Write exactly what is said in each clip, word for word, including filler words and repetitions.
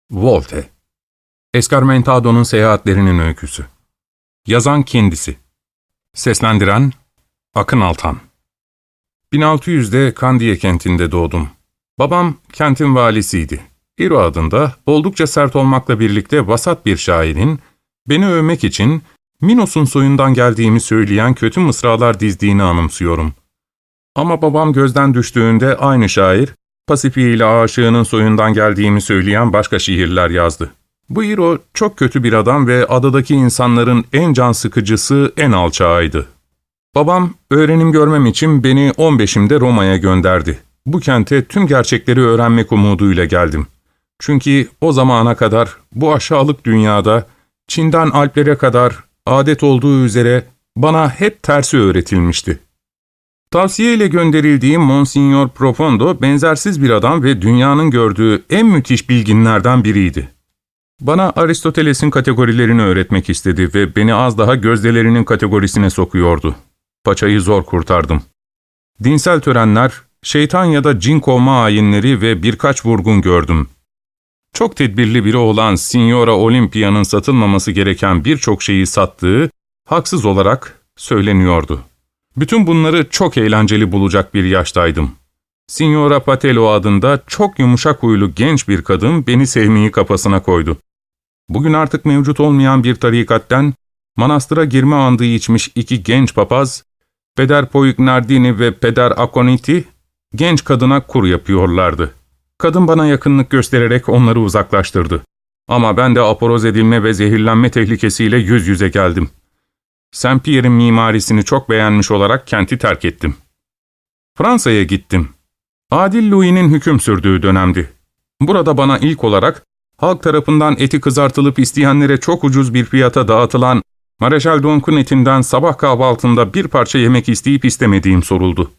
Volte. Escarmentado'nun seyahatlerinin öyküsü. Yazan kendisi. Seslendiren Akın Altan. bin altı yüzde Kandiye kentinde doğdum. Babam kentin valisiydi. Iro adında oldukça sert olmakla birlikte vasat bir şairin, beni övmek için Minos'un soyundan geldiğimi söyleyen kötü mısralar dizdiğini anımsıyorum. Ama babam gözden düştüğünde aynı şair, Pasifiye ile aşığının soyundan geldiğimi söyleyen başka şiirler yazdı. Bu Iro çok kötü bir adam ve adadaki insanların en can sıkıcısı, en alçağıydı. Babam, öğrenim görmem için beni on beşimde Roma'ya gönderdi. Bu kente tüm gerçekleri öğrenmek umuduyla geldim. Çünkü o zamana kadar bu aşağılık dünyada, Çin'den Alplere kadar adet olduğu üzere bana hep tersi öğretilmişti. Tavsiyeyle gönderildiğim Monsignor Profondo benzersiz bir adam ve dünyanın gördüğü en müthiş bilginlerden biriydi. Bana Aristoteles'in kategorilerini öğretmek istedi ve beni az daha gözdelerinin kategorisine sokuyordu. Paçayı zor kurtardım. Dinsel törenler, şeytan ya da cin kovma ayinleri ve birkaç vurgun gördüm. Çok tedbirli biri olan Signora Olympia'nın satılmaması gereken birçok şeyi sattığı, haksız olarak söyleniyordu. Bütün bunları çok eğlenceli bulacak bir yaştaydım. Signora Patelo adında çok yumuşak huylu genç bir kadın beni sevmeyi kafasına koydu. Bugün artık mevcut olmayan bir tarikatten, manastıra girme andığı içmiş iki genç papaz, Peder Poignardini ve Peder Aconiti, genç kadına kur yapıyorlardı. Kadın bana yakınlık göstererek onları uzaklaştırdı. Ama ben de aporoz edilme ve zehirlenme tehlikesiyle yüz yüze geldim. Saint Pierre'in mimarisini çok beğenmiş olarak kenti terk ettim. Fransa'ya gittim. Adil Louis'nin hüküm sürdüğü dönemdi. Burada bana ilk olarak halk tarafından eti kızartılıp isteyenlere çok ucuz bir fiyata dağıtılan Maréchal Donc'un etinden sabah kahvaltında bir parça yemek isteyip istemediğim soruldu.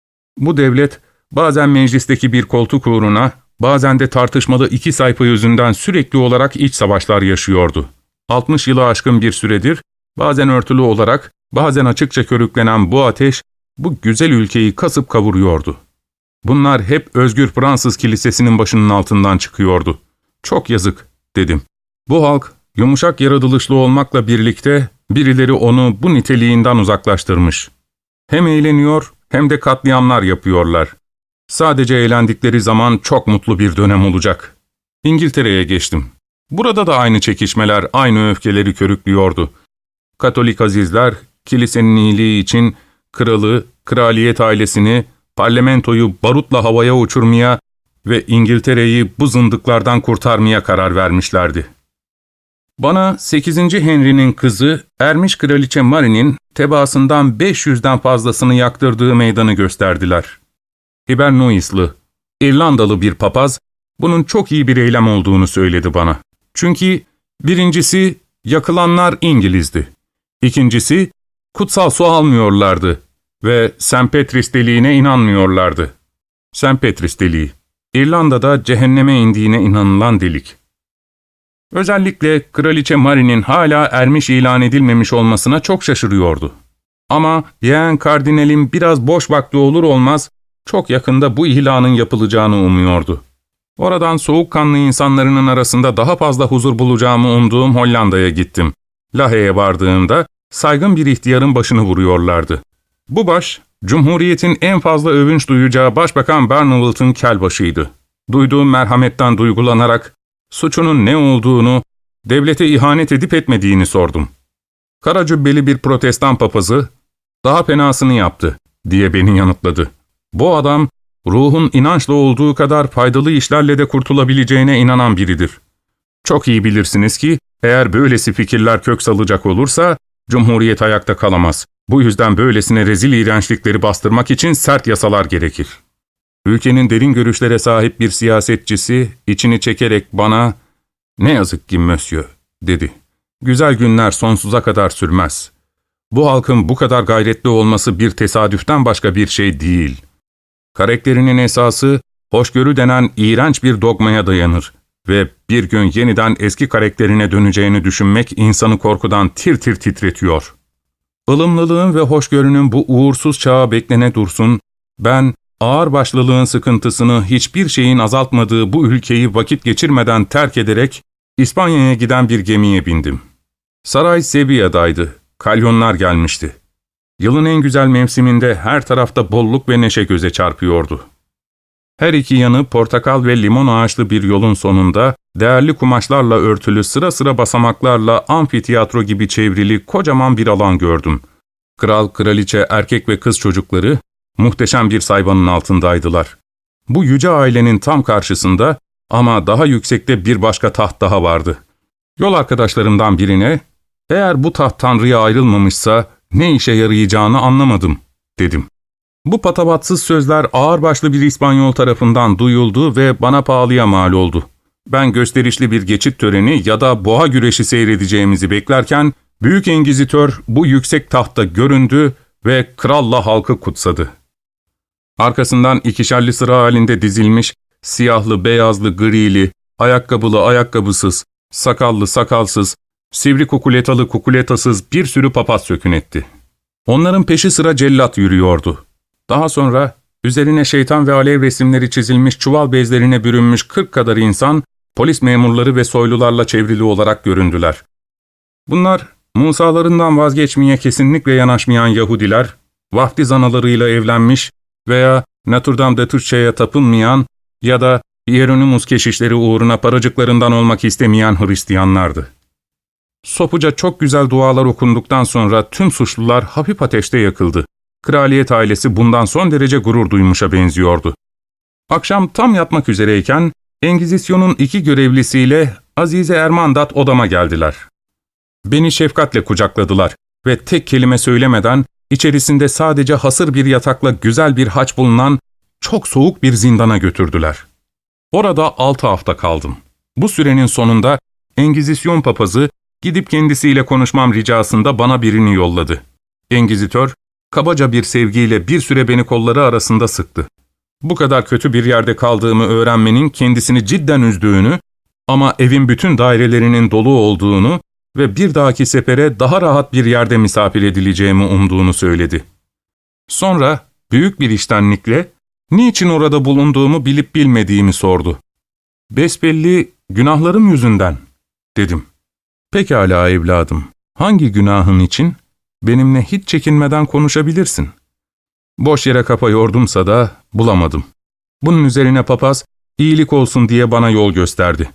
Bu devlet bazen meclisteki bir koltuk uğruna, bazen de tartışmalı iki sayfa yüzünden sürekli olarak iç savaşlar yaşıyordu. altmış yılı aşkın bir süredir, bazen örtülü olarak, bazen açıkça körüklenen bu ateş, bu güzel ülkeyi kasıp kavuruyordu. Bunlar hep özgür Fransız kilisesinin başının altından çıkıyordu. Çok yazık, dedim. Bu halk, yumuşak yaratılışlı olmakla birlikte, birileri onu bu niteliğinden uzaklaştırmış. Hem eğleniyor, hem de katliamlar yapıyorlar. Sadece eğlendikleri zaman çok mutlu bir dönem olacak. İngiltere'ye geçtim. Burada da aynı çekişmeler, aynı öfkeleri körüklüyordu. Katolik azizler, kilisenin iyiliği için kralı, kraliyet ailesini, parlamentoyu barutla havaya uçurmaya ve İngiltere'yi bu zındıklardan kurtarmaya karar vermişlerdi. Bana sekizinci Henry'nin kızı Ermiş Kraliçe Marie'nin tebaasından beş yüzden fazlasını yaktırdığı meydanı gösterdiler. Hibernoislı, İrlandalı bir papaz, bunun çok iyi bir eylem olduğunu söyledi bana. Çünkü birincisi, yakılanlar İngiliz'di. İkincisi, kutsal su almıyorlardı ve Saint Patrice deliğine inanmıyorlardı. Saint Patrice deliği, İrlanda'da cehenneme indiğine inanılan delik. Özellikle Kraliçe Marie'nin hala ermiş ilan edilmemiş olmasına çok şaşırıyordu. Ama yeğen kardinalin biraz boş vakti olur olmaz, çok yakında bu ilanın yapılacağını umuyordu. Oradan soğukkanlı insanların arasında daha fazla huzur bulacağımı umduğum Hollanda'ya gittim. Lahey'e vardığımda saygın bir ihtiyarın başını vuruyorlardı. Bu baş, Cumhuriyet'in en fazla övünç duyacağı Başbakan Barnevelt'ın kelbaşıydı. Duyduğum merhametten duygulanarak suçunun ne olduğunu, devlete ihanet edip etmediğini sordum. Kara cübbeli bir protestan papazı, "Daha fenasını yaptı," diye beni yanıtladı. Bu adam, ruhun inançlı olduğu kadar faydalı işlerle de kurtulabileceğine inanan biridir. Çok iyi bilirsiniz ki, eğer böylesi fikirler kök salacak olursa, Cumhuriyet ayakta kalamaz. Bu yüzden böylesine rezil iğrençlikleri bastırmak için sert yasalar gerekir. Ülkenin derin görüşlere sahip bir siyasetçisi, içini çekerek bana, "Ne yazık ki monsieur," dedi. "Güzel günler sonsuza kadar sürmez. Bu halkın bu kadar gayretli olması bir tesadüften başka bir şey değil. Karakterinin esası, hoşgörü denen iğrenç bir dogmaya dayanır ve bir gün yeniden eski karakterine döneceğini düşünmek insanı korkudan tir tir titretiyor. Ilımlılığın ve hoşgörünün bu uğursuz çağa beklene dursun, ben ağırbaşlılığın sıkıntısını hiçbir şeyin azaltmadığı bu ülkeyi vakit geçirmeden terk ederek İspanya'ya giden bir gemiye bindim. Saray Sevilla'daydı. Kalyonlar gelmişti. Yılın en güzel mevsiminde her tarafta bolluk ve neşe göze çarpıyordu. Her iki yanı portakal ve limon ağaçlı bir yolun sonunda, değerli kumaşlarla örtülü sıra sıra basamaklarla amfiteyatro gibi çevrili kocaman bir alan gördüm. Kral, kraliçe, erkek ve kız çocukları muhteşem bir sayvanın altındaydılar. Bu yüce ailenin tam karşısında ama daha yüksekte bir başka taht daha vardı. Yol arkadaşlarımdan birine, "Eğer bu taht Tanrı'ya ayrılmamışsa ne işe yarayacağını anlamadım," dedim. Bu patavatsız sözler ağırbaşlı bir İspanyol tarafından duyuldu ve bana pahalıya mal oldu. Ben gösterişli bir geçit töreni ya da boğa güreşi seyredeceğimizi beklerken, Büyük Engizitör bu yüksek tahtta göründü ve kralla halkı kutsadı. Arkasından ikişerli sıra halinde dizilmiş, siyahlı, beyazlı, grili, ayakkabılı, ayakkabısız, sakallı, sakalsız, sivri kukuletalı, kukuletasız bir sürü papaz sökün etti. Onların peşi sıra cellat yürüyordu. Daha sonra üzerine şeytan ve alev resimleri çizilmiş çuval bezlerine bürünmüş kırk kadar insan, polis memurları ve soylularla çevrili olarak göründüler. Bunlar, Musalarından vazgeçmeye kesinlikle yanaşmayan Yahudiler, vaftiz analarıyla evlenmiş veya Notre Dame de Türkçe'ye tapınmayan ya da Hieronymus keşişleri uğruna paracıklarından olmak istemeyen Hristiyanlardı. Sopuca çok güzel dualar okunduktan sonra tüm suçlular hafif ateşte yakıldı. Kraliyet ailesi bundan son derece gurur duymuşa benziyordu. Akşam tam yatmak üzereyken Engizisyon'un iki görevlisiyle Azize Ermandat odama geldiler. Beni şefkatle kucakladılar ve tek kelime söylemeden içerisinde sadece hasır bir yatakla güzel bir haç bulunan çok soğuk bir zindana götürdüler. Orada altı hafta kaldım. Bu sürenin sonunda Engizisyon papazı gidip kendisiyle konuşmam ricasında bana birini yolladı. Engizitör, kabaca bir sevgiyle bir süre beni kolları arasında sıktı. Bu kadar kötü bir yerde kaldığımı öğrenmenin kendisini cidden üzdüğünü ama evin bütün dairelerinin dolu olduğunu ve bir dahaki sefere daha rahat bir yerde misafir edileceğimi umduğunu söyledi. Sonra büyük bir içtenlikle niçin orada bulunduğumu bilip bilmediğimi sordu. "Besbelli günahlarım yüzünden," dedim. "Pekala evladım, hangi günahın için? Benimle hiç çekinmeden konuşabilirsin." Boş yere kafa yordumsa da bulamadım. Bunun üzerine papaz, iyilik olsun diye bana yol gösterdi.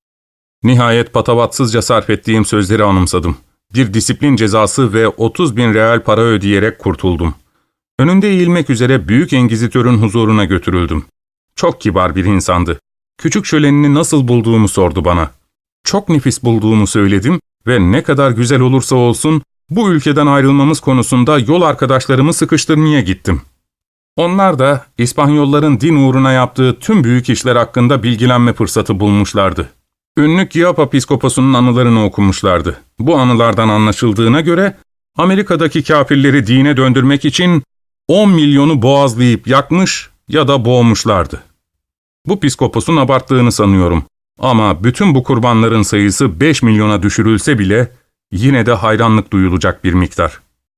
Nihayet patavatsızca sarf ettiğim sözleri anımsadım. Bir disiplin cezası ve otuz bin real para ödeyerek kurtuldum. Önünde eğilmek üzere Büyük Engizitör'ün huzuruna götürüldüm. Çok kibar bir insandı. Küçük şölenini nasıl bulduğumu sordu bana. Çok nefis bulduğumu söyledim ve ne kadar güzel olursa olsun bu ülkeden ayrılmamız konusunda yol arkadaşlarımı sıkıştırmaya gittim. Onlar da İspanyolların din uğruna yaptığı tüm büyük işler hakkında bilgilenme fırsatı bulmuşlardı. Ünlü Chiapa Piskoposu'nun anılarını okumuşlardı. Bu anılardan anlaşıldığına göre Amerika'daki kafirleri dine döndürmek için on milyonu boğazlayıp yakmış ya da boğmuşlardı. Bu piskoposun abarttığını sanıyorum. Ama bütün bu kurbanların sayısı beş milyona düşürülse bile yine de hayranlık duyulacak bir miktar.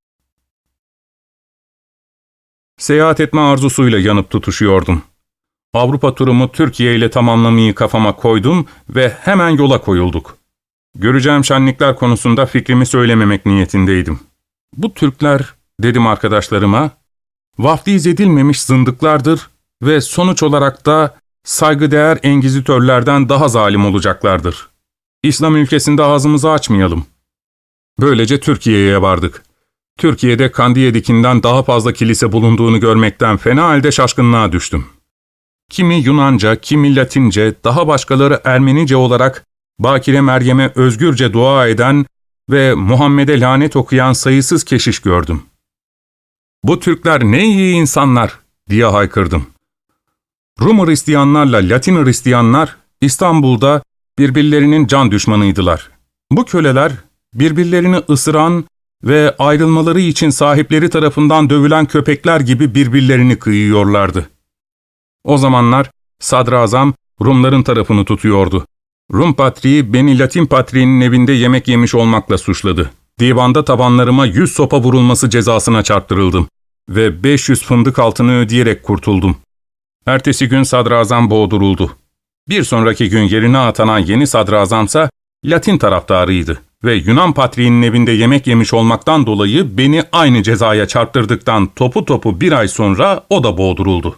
Seyahat etme arzusuyla yanıp tutuşuyordum. Avrupa turumu Türkiye ile tamamlamayı kafama koydum ve hemen yola koyulduk. Göreceğim şenlikler konusunda fikrimi söylememek niyetindeydim. "Bu Türkler," dedim arkadaşlarıma, "vaftiz edilmemiş zındıklardır ve sonuç olarak da saygıdeğer engizitörlerden daha zalim olacaklardır. İslam ülkesinde ağzımızı açmayalım." Böylece Türkiye'ye vardık. Türkiye'de Kandiyedik'inden daha fazla kilise bulunduğunu görmekten fena halde şaşkınlığa düştüm. Kimi Yunanca, kimi Latince, daha başkaları Ermenice olarak Bakire Meryem'e özgürce dua eden ve Muhammed'e lanet okuyan sayısız keşiş gördüm. "Bu Türkler ne iyi insanlar," diye haykırdım. Rum Hristiyanlarla Latin Hristiyanlar İstanbul'da birbirlerinin can düşmanıydılar. Bu köleler birbirlerini ısıran ve ayrılmaları için sahipleri tarafından dövülen köpekler gibi birbirlerini kıyıyorlardı. O zamanlar Sadrazam Rumların tarafını tutuyordu. Rum patriği beni Latin patriğinin evinde yemek yemiş olmakla suçladı. Divanda tabanlarıma yüz sopa vurulması cezasına çarptırıldım. ve beş yüz fındık altını ödeyerek kurtuldum. Ertesi gün sadrazam boğduruldu. Bir sonraki gün yerine atanan yeni sadrazamsa Latin taraftarıydı ve Yunan patriğinin evinde yemek yemiş olmaktan dolayı beni aynı cezaya çarptırdıktan topu topu bir ay sonra o da boğduruldu.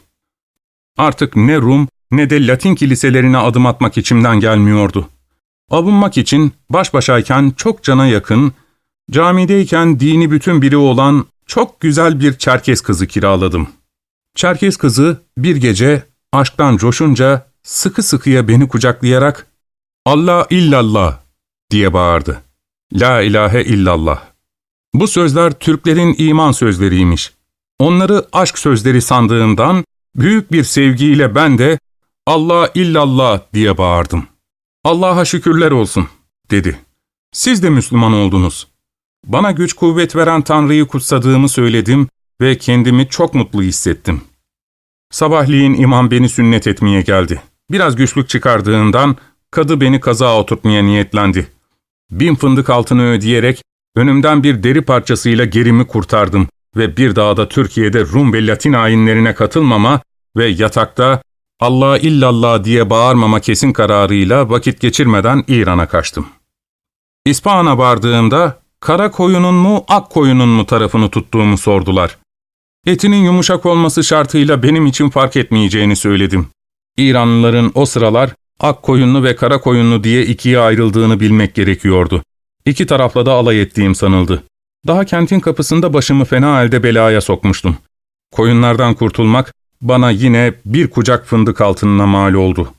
Artık ne Rum ne de Latin kiliselerine adım atmak içimden gelmiyordu. Avunmak için baş başayken çok cana yakın, camideyken dini bütün biri olan çok güzel bir Çerkez kızı kiraladım. Çerkez kızı bir gece aşktan coşunca sıkı sıkıya beni kucaklayarak "Allah illallah" diye bağırdı. La ilahe illallah. Bu sözler Türklerin iman sözleriymiş. Onları aşk sözleri sandığımdan büyük bir sevgiyle ben de Allah illallah diye bağırdım. Allah'a şükürler olsun dedi. Siz de Müslüman oldunuz. Bana güç kuvvet veren Tanrı'yı kutsadığımı söyledim ve kendimi çok mutlu hissettim. Sabahleyin imam beni sünnet etmeye geldi. Biraz güçlük çıkardığından kadı beni kazağa oturtmaya niyetlendi. Bin fındık altını ödeyerek önümden bir deri parçasıyla gerimi kurtardım ve bir daha da Türkiye'de Rum ve Latin ayinlerine katılmama ve yatakta Allah illallah diye bağırmama kesin kararıyla vakit geçirmeden İran'a kaçtım. İspahan'a vardığımda kara koyunun mu ak koyunun mu tarafını tuttuğumu sordular. Etinin yumuşak olması şartıyla benim için fark etmeyeceğini söyledim. İranlıların o sıralar ak koyunlu ve kara koyunlu diye ikiye ayrıldığını bilmek gerekiyordu. İki tarafla da alay ettiğim sanıldı. Daha kentin kapısında başımı fena halde belaya sokmuştum. Koyunlardan kurtulmak bana yine bir kucak fındık altınına mal oldu.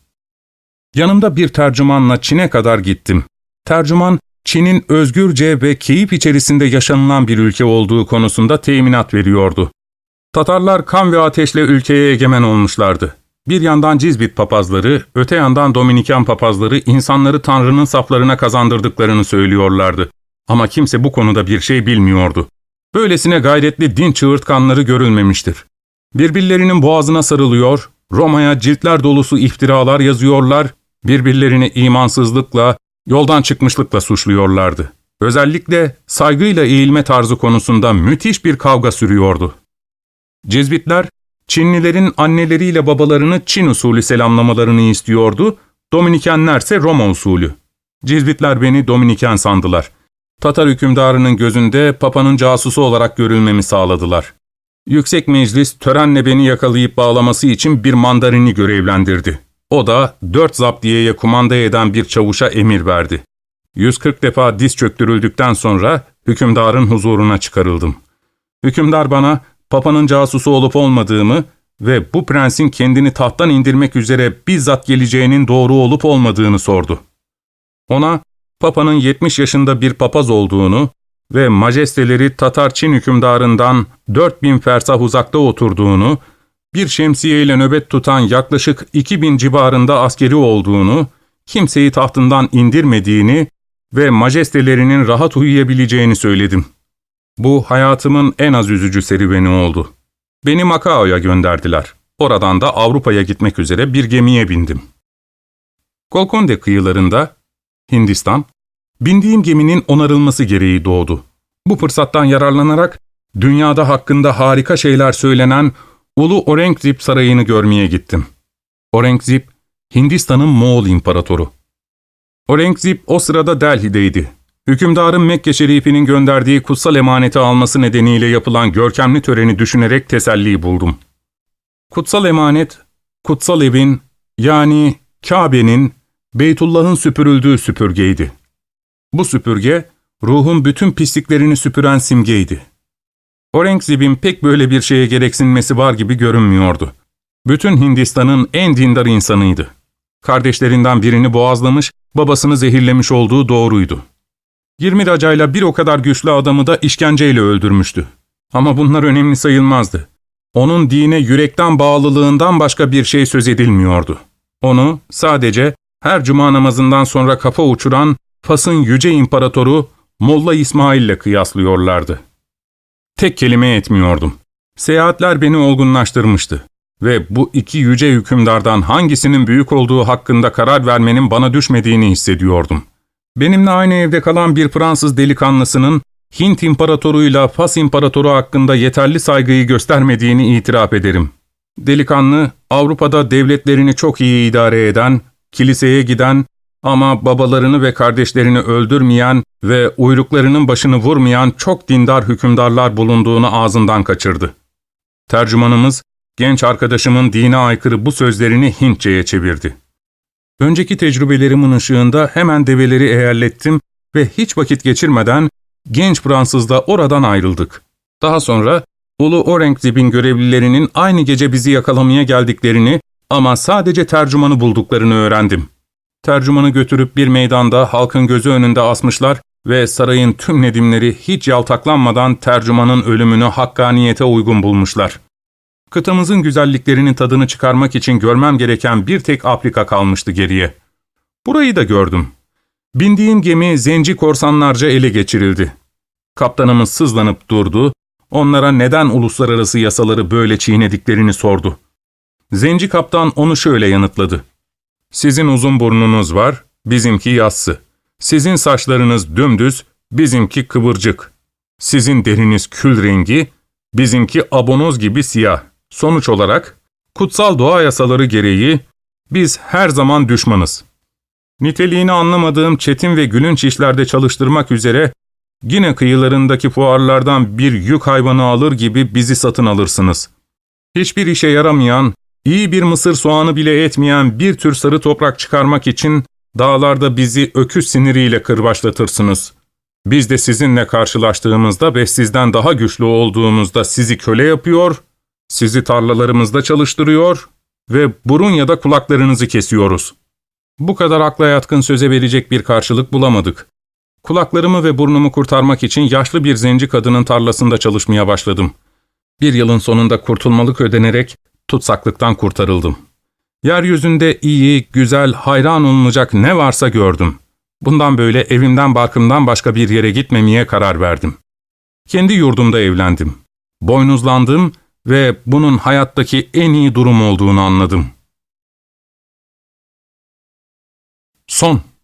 Yanımda bir tercümanla Çin'e kadar gittim. Tercüman, Çin'in özgürce ve keyif içerisinde yaşanılan bir ülke olduğu konusunda teminat veriyordu. Tatarlar kan ve ateşle ülkeye egemen olmuşlardı. Bir yandan Cizvit papazları, öte yandan Dominikan papazları insanları Tanrı'nın saflarına kazandırdıklarını söylüyorlardı. Ama kimse bu konuda bir şey bilmiyordu. Böylesine gayretli din çığırtkanları görülmemiştir. Birbirlerinin boğazına sarılıyor, Roma'ya ciltler dolusu iftiralar yazıyorlar, birbirlerini imansızlıkla, yoldan çıkmışlıkla suçluyorlardı. Özellikle saygıyla eğilme tarzı konusunda müthiş bir kavga sürüyordu. Cizvitler, Çinlilerin anneleriyle babalarını Çin usulü selamlamalarını istiyordu, Dominikenlerse Roma usulü. Cizvitler beni Dominiken sandılar. Tatar hükümdarının gözünde Papa'nın casusu olarak görülmemi sağladılar. Yüksek Meclis törenle beni yakalayıp bağlaması için bir mandarini görevlendirdi. O da dört zaptiyeye kumanda eden bir çavuşa emir verdi. yüz kırk defa diz çöktürüldükten sonra hükümdarın huzuruna çıkarıldım. Hükümdar bana Papa'nın casusu olup olmadığımı ve bu prensin kendini tahttan indirmek üzere bizzat geleceğinin doğru olup olmadığını sordu. Ona Papa'nın yetmiş yaşında bir papaz olduğunu ve majesteleri Tatar Çin hükümdarından dört bin fersah uzakta oturduğunu, bir şemsiyeyle nöbet tutan yaklaşık iki bin civarında askeri olduğunu, kimseyi tahtından indirmediğini ve majestelerinin rahat uyuyabileceğini söyledim. Bu hayatımın en az üzücü serüveni oldu. Beni Macao'ya gönderdiler. Oradan da Avrupa'ya gitmek üzere bir gemiye bindim. Golkonde kıyılarında, Hindistan, bindiğim geminin onarılması gereği doğdu. Bu fırsattan yararlanarak dünyada hakkında harika şeyler söylenen Ulu Aurangzeb sarayını görmeye gittim. Aurangzeb, Hindistan'ın Moğol imparatoru. Aurangzeb o sırada Delhi'deydi. Hükümdarın Mekke Şerifi'nin gönderdiği kutsal emaneti alması nedeniyle yapılan görkemli töreni düşünerek teselli buldum. Kutsal emanet, kutsal evin, yani Kabe'nin, Beytullah'ın süpürüldüğü süpürgeydi. Bu süpürge, ruhun bütün pisliklerini süpüren simgeydi. Aurangzeb'in pek böyle bir şeye gereksinmesi var gibi görünmüyordu. Bütün Hindistan'ın en dindar insanıydı. Kardeşlerinden birini boğazlamış, babasını zehirlemiş olduğu doğruydu. Yirmi racayla bir o kadar güçlü adamı da işkenceyle öldürmüştü. Ama bunlar önemli sayılmazdı. Onun dine yürekten bağlılığından başka bir şey söz edilmiyordu. Onu sadece her cuma namazından sonra kafa uçuran Fas'ın yüce imparatoru Molla İsmail ile kıyaslıyorlardı. Tek kelime etmiyordum. Seyahatler beni olgunlaştırmıştı ve bu iki yüce hükümdardan hangisinin büyük olduğu hakkında karar vermenin bana düşmediğini hissediyordum. Benimle aynı evde kalan bir Fransız delikanlısının Hint İmparatoruyla Fas İmparatoru hakkında yeterli saygıyı göstermediğini itiraf ederim. Delikanlı, Avrupa'da devletlerini çok iyi idare eden, kiliseye giden ama babalarını ve kardeşlerini öldürmeyen ve uyruklarının başını vurmayan çok dindar hükümdarlar bulunduğunu ağzından kaçırdı. Tercümanımız, genç arkadaşımın dine aykırı bu sözlerini Hintçe'ye çevirdi. Önceki tecrübelerimin ışığında hemen develeri eğerlettim ve hiç vakit geçirmeden genç Fransızla oradan ayrıldık. Daha sonra Ulu Aurangzeb'in görevlilerinin aynı gece bizi yakalamaya geldiklerini ama sadece tercümanı bulduklarını öğrendim. Tercümanı götürüp bir meydanda halkın gözü önünde asmışlar ve sarayın tüm nedimleri hiç yaltaklanmadan tercümanın ölümünü hakkaniyete uygun bulmuşlar. Kıtamızın güzelliklerinin tadını çıkarmak için görmem gereken bir tek Afrika kalmıştı geriye. Burayı da gördüm. Bindiğim gemi zenci korsanlarca ele geçirildi. Kaptanımız sızlanıp durdu, onlara neden uluslararası yasaları böyle çiğnediklerini sordu. Zenci kaptan onu şöyle yanıtladı. Sizin uzun burnunuz var, bizimki yassı. Sizin saçlarınız dümdüz, bizimki kıvırcık. Sizin deriniz kül rengi, bizimki abonoz gibi siyah. Sonuç olarak, kutsal doğa yasaları gereği biz her zaman düşmanız. Niteliğini anlamadığım çetin ve gülünç işlerde çalıştırmak üzere, yine kıyılarındaki fuarlardan bir yük hayvanı alır gibi bizi satın alırsınız. Hiçbir işe yaramayan, iyi bir mısır soğanı bile etmeyen bir tür sarı toprak çıkarmak için dağlarda bizi öküz siniriyle kırbaçlatırsınız. Biz de sizinle karşılaştığımızda ve sizden daha güçlü olduğumuzda sizi köle yapıyor, sizi tarlalarımızda çalıştırıyor ve burun ya da kulaklarınızı kesiyoruz. Bu kadar akla yatkın söze verecek bir karşılık bulamadık. Kulaklarımı ve burnumu kurtarmak için yaşlı bir zenci kadının tarlasında çalışmaya başladım. Bir yılın sonunda kurtulmalık ödenerek tutsaklıktan kurtarıldım. Yeryüzünde iyi, güzel, hayran olunacak ne varsa gördüm. Bundan böyle evimden barkımdan başka bir yere gitmemeye karar verdim. Kendi yurdumda evlendim. Boynuzlandım ve bunun hayattaki en iyi durum olduğunu anladım. Son